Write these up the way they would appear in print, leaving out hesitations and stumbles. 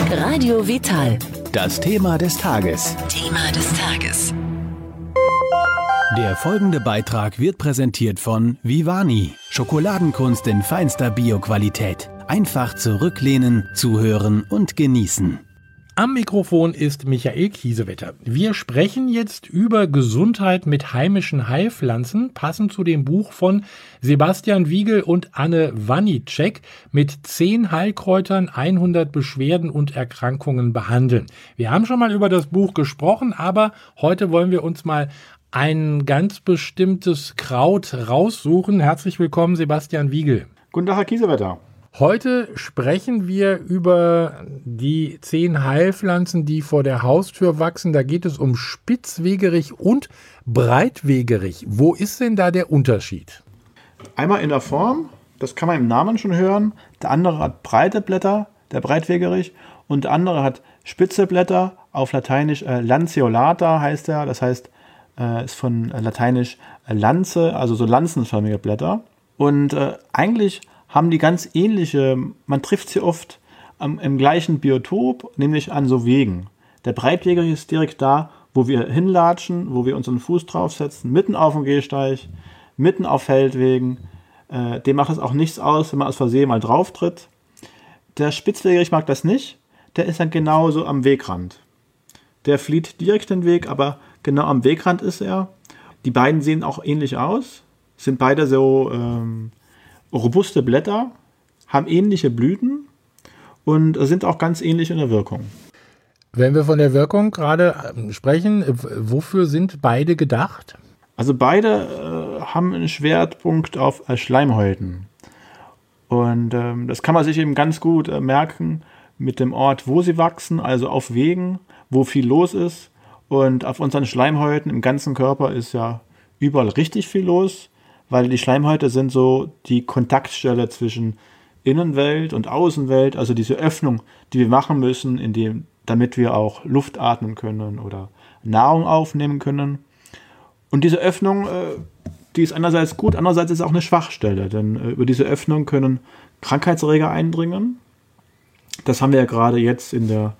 Radio Vital. Das Thema des Tages. Thema des Tages. Der folgende Beitrag wird präsentiert von Vivani. Schokoladenkunst in feinster Bioqualität. Einfach zurücklehnen, zuhören und genießen. Am Mikrofon ist Michael Kiesewetter. Wir sprechen jetzt über Gesundheit mit heimischen Heilpflanzen, passend zu dem Buch von Sebastian Wiegel und Anne Wanicek mit 10 Heilkräutern 100 Beschwerden und Erkrankungen behandeln. Wir haben schon mal über das Buch gesprochen, aber heute wollen wir uns mal ein ganz bestimmtes Kraut raussuchen. Herzlich willkommen, Sebastian Wiegel. Guten Tag, Herr Kiesewetter. Heute sprechen wir über die 10 Heilpflanzen, die vor der Haustür wachsen. Da geht es um Spitzwegerich und Breitwegerich. Wo ist denn da der Unterschied? Einmal in der Form, das kann man im Namen schon hören. Der andere hat breite Blätter, der Breitwegerich, und der andere hat spitze Blätter, auf Lateinisch lanceolata heißt er. Das heißt, ist von Lateinisch Lanze, also so lanzenförmige Blätter. Und eigentlich haben die ganz ähnliche, man trifft sie oft im gleichen Biotop, nämlich an so Wegen. Der Breitwegerich ist direkt da, wo wir hinlatschen, wo wir unseren Fuß draufsetzen, mitten auf dem Gehsteig, mitten auf Feldwegen. Dem macht es auch nichts aus, wenn man aus Versehen mal drauf tritt. Der Spitzwegerich mag das nicht, der ist dann genauso am Wegrand. Der flieht direkt den Weg, aber genau am Wegrand ist er. Die beiden sehen auch ähnlich aus, sind beide so robuste Blätter, haben ähnliche Blüten und sind auch ganz ähnlich in der Wirkung. Wenn wir von der Wirkung gerade sprechen, wofür sind beide gedacht? Also beide haben einen Schwerpunkt auf Schleimhäuten. Und das kann man sich eben ganz gut merken mit dem Ort, wo sie wachsen, also auf Wegen, wo viel los ist. Und auf unseren Schleimhäuten im ganzen Körper ist ja überall richtig viel los, weil die Schleimhäute sind so die Kontaktstelle zwischen Innenwelt und Außenwelt, also diese Öffnung, die wir machen müssen, damit wir auch Luft atmen können oder Nahrung aufnehmen können. Und diese Öffnung, die ist einerseits gut, andererseits ist es auch eine Schwachstelle, denn über diese Öffnung können Krankheitserreger eindringen. Das haben wir ja gerade jetzt in der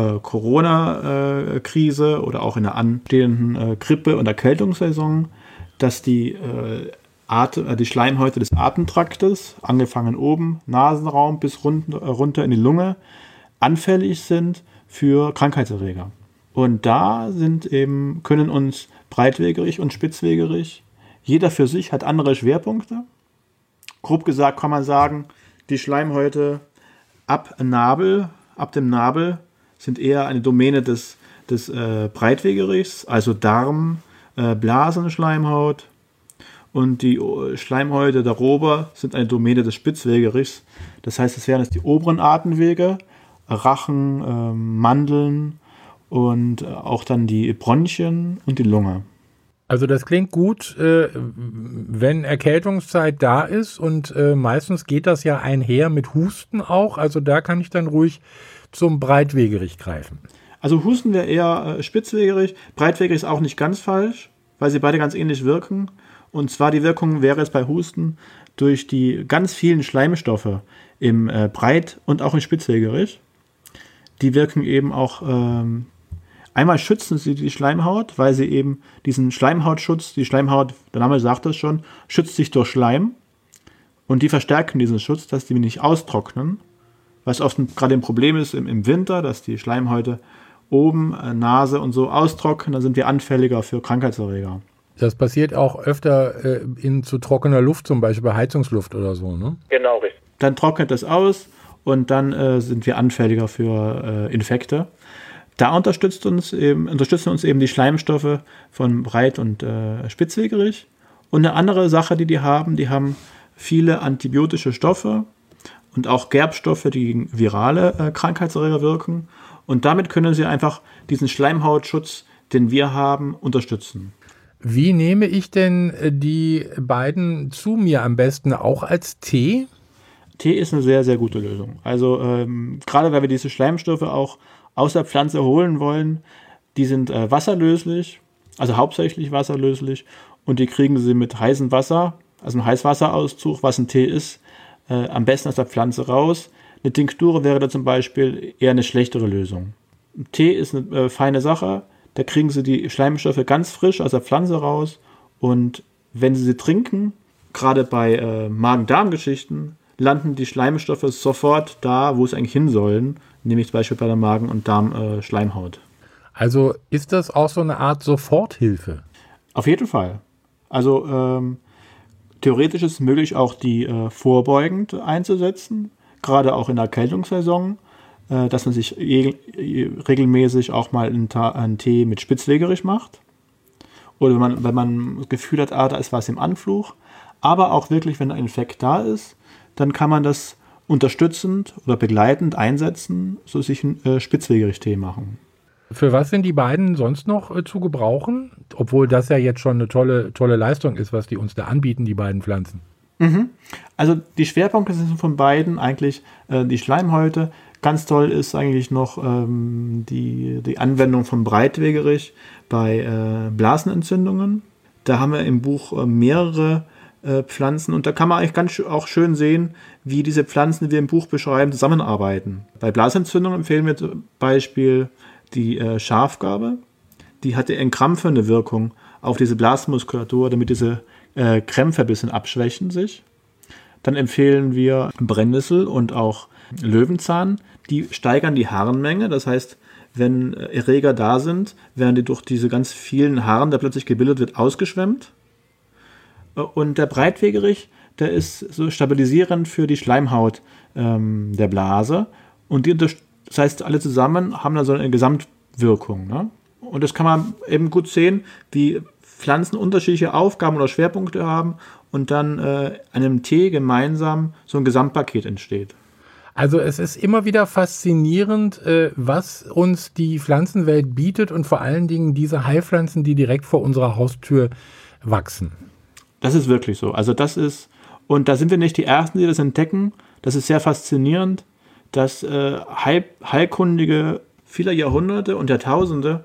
Corona-Krise oder auch in der anstehenden Grippe- und Erkältungssaison, dass die Schleimhäute des Atemtraktes, angefangen oben, Nasenraum bis runter in die Lunge, anfällig sind für Krankheitserreger. Und da können uns Breitwegerich und Spitzwegerich, jeder für sich hat andere Schwerpunkte. Grob gesagt kann man sagen, die Schleimhäute ab dem Nabel sind eher eine Domäne des Breitwegerichs, also Darm, Blasenschleimhaut. Und die Schleimhäute darüber sind eine Domäne des Spitzwegerichs. Das heißt, es wären jetzt die oberen Atemwege, Rachen, Mandeln und auch dann die Bronchien und die Lunge. Also das klingt gut, wenn Erkältungszeit da ist und meistens geht das ja einher mit Husten auch. Also da kann ich dann ruhig zum Breitwegerich greifen. Also Husten wäre eher Spitzwegerich. Breitwegerich ist auch nicht ganz falsch, weil sie beide ganz ähnlich wirken. Und zwar die Wirkung wäre jetzt bei Husten durch die ganz vielen Schleimstoffe im Breit- und auch im Spitzwegerich. Die wirken eben auch, einmal schützen sie die Schleimhaut, weil sie eben diesen Schleimhautschutz, die Schleimhaut, der Name sagt das schon, schützt sich durch Schleim. Und die verstärken diesen Schutz, dass die nicht austrocknen. Was oft gerade ein Problem ist im Winter, dass die Schleimhäute oben, Nase und so austrocknen, dann sind wir anfälliger für Krankheitserreger. Das passiert auch öfter in zu trockener Luft, zum Beispiel bei Heizungsluft oder so, ne? Genau, richtig. Dann trocknet das aus und dann sind wir anfälliger für Infekte. Da unterstützen uns eben die Schleimstoffe von Breit- und Spitzwegerich. Und eine andere Sache, die haben viele antibiotische Stoffe und auch Gerbstoffe, die gegen virale Krankheitserreger wirken. Und damit können sie einfach diesen Schleimhautschutz, den wir haben, unterstützen. Wie nehme ich denn die beiden zu mir am besten? Auch als Tee? Tee ist eine sehr, sehr gute Lösung. Also gerade weil wir diese Schleimstoffe auch aus der Pflanze holen wollen, die sind wasserlöslich, also hauptsächlich wasserlöslich, und die kriegen sie mit heißem Wasser, also einem Heißwasserauszug, was ein Tee ist, am besten aus der Pflanze raus. Eine Tinktur wäre da zum Beispiel eher eine schlechtere Lösung. Tee ist eine feine Sache. Da kriegen Sie die Schleimstoffe ganz frisch aus der Pflanze raus. Und wenn Sie sie trinken, gerade bei Magen-Darm-Geschichten, landen die Schleimstoffe sofort da, wo sie eigentlich hin sollen, nämlich zum Beispiel bei der Magen- und Darmschleimhaut. Also ist das auch so eine Art Soforthilfe? Auf jeden Fall. Also theoretisch ist es möglich, auch die vorbeugend einzusetzen, gerade auch in der Erkältungssaison, dass man sich regelmäßig auch mal einen Tee mit Spitzwegerich macht. Oder wenn man das Gefühl hat, da ist was im Anflug. Aber auch wirklich, wenn ein Infekt da ist, dann kann man das unterstützend oder begleitend einsetzen, so sich einen Spitzwegerich-Tee machen. Für was sind die beiden sonst noch zu gebrauchen? Obwohl das ja jetzt schon eine tolle Leistung ist, was die uns da anbieten, die beiden Pflanzen. Also die Schwerpunkte sind von beiden eigentlich die Schleimhäute. Ganz toll ist eigentlich noch die Anwendung von Breitwegerich bei Blasenentzündungen. Da haben wir im Buch mehrere Pflanzen und da kann man eigentlich auch schön sehen, wie diese Pflanzen, die wir im Buch beschreiben, zusammenarbeiten. Bei Blasenentzündungen empfehlen wir zum Beispiel die Schafgarbe. Die hat eine entkrampfende Wirkung auf diese Blasmuskulatur, damit diese Krämpfe ein bisschen abschwächen sich. Dann empfehlen wir Brennnessel und auch Löwenzahn. Die steigern die Harnmenge. Das heißt, wenn Erreger da sind, werden die durch diese ganz vielen Harn, der plötzlich gebildet wird, ausgeschwemmt. Und der Breitwegerich, der ist so stabilisierend für die Schleimhaut der Blase. Und das heißt, alle zusammen haben da so eine Gesamtwirkung. Ne? Und das kann man eben gut sehen, wie Pflanzen unterschiedliche Aufgaben oder Schwerpunkte haben und dann einem Tee gemeinsam so ein Gesamtpaket entsteht. Also es ist immer wieder faszinierend, was uns die Pflanzenwelt bietet und vor allen Dingen diese Heilpflanzen, die direkt vor unserer Haustür wachsen. Das ist wirklich so. Also und da sind wir nicht die Ersten, die das entdecken. Das ist sehr faszinierend, dass Heilkundige vieler Jahrhunderte und Jahrtausende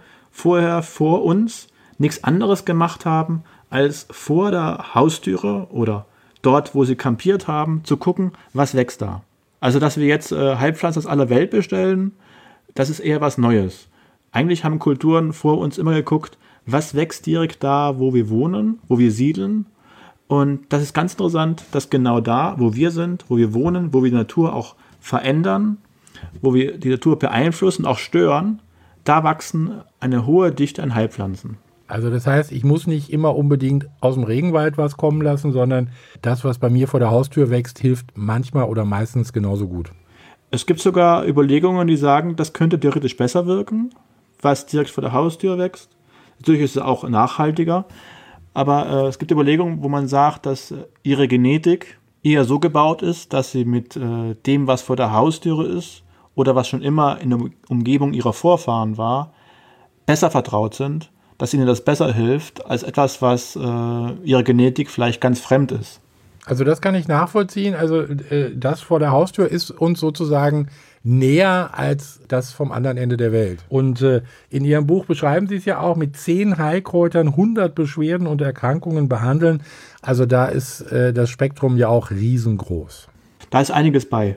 vor uns nichts anderes gemacht haben, als vor der Haustüre oder dort, wo sie kampiert haben, zu gucken, was wächst da. Also, dass wir jetzt Heilpflanzen aus aller Welt bestellen, das ist eher was Neues. Eigentlich haben Kulturen vor uns immer geguckt, was wächst direkt da, wo wir wohnen, wo wir siedeln. Und das ist ganz interessant, dass genau da, wo wir sind, wo wir wohnen, wo wir die Natur auch verändern, wo wir die Natur beeinflussen, auch stören, da wachsen eine hohe Dichte an Heilpflanzen. Also das heißt, ich muss nicht immer unbedingt aus dem Regenwald was kommen lassen, sondern das, was bei mir vor der Haustür wächst, hilft manchmal oder meistens genauso gut. Es gibt sogar Überlegungen, die sagen, das könnte theoretisch besser wirken, was direkt vor der Haustür wächst. Natürlich ist es auch nachhaltiger, aber es gibt Überlegungen, wo man sagt, dass ihre Genetik eher so gebaut ist, dass sie mit dem, was vor der Haustüre ist oder was schon immer in der Umgebung ihrer Vorfahren war, besser vertraut sind, dass ihnen das besser hilft, als etwas, was ihrer Genetik vielleicht ganz fremd ist. Also das kann ich nachvollziehen. Also das vor der Haustür ist uns sozusagen näher als das vom anderen Ende der Welt. Und in Ihrem Buch beschreiben Sie es ja auch, mit 10 Heilkräutern 100 Beschwerden und Erkrankungen behandeln. Also da ist das Spektrum ja auch riesengroß. Da ist einiges bei.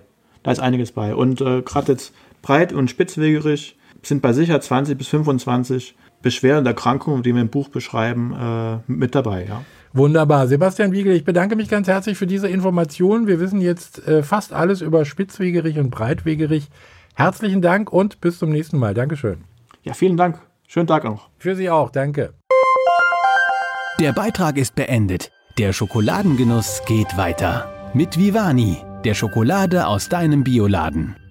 Und gerade jetzt Breit- und Spitzwegerich sind bei sicher 20 bis 25 Beschwerden und Erkrankungen, die wir im Buch beschreiben, mit dabei. Ja. Wunderbar. Sebastian Wiegel, ich bedanke mich ganz herzlich für diese Informationen. Wir wissen jetzt fast alles über Spitzwegerich und Breitwegerich. Herzlichen Dank und bis zum nächsten Mal. Dankeschön. Ja, vielen Dank. Schönen Tag noch. Für Sie auch. Danke. Der Beitrag ist beendet. Der Schokoladengenuss geht weiter. Mit Vivani, der Schokolade aus deinem Bioladen.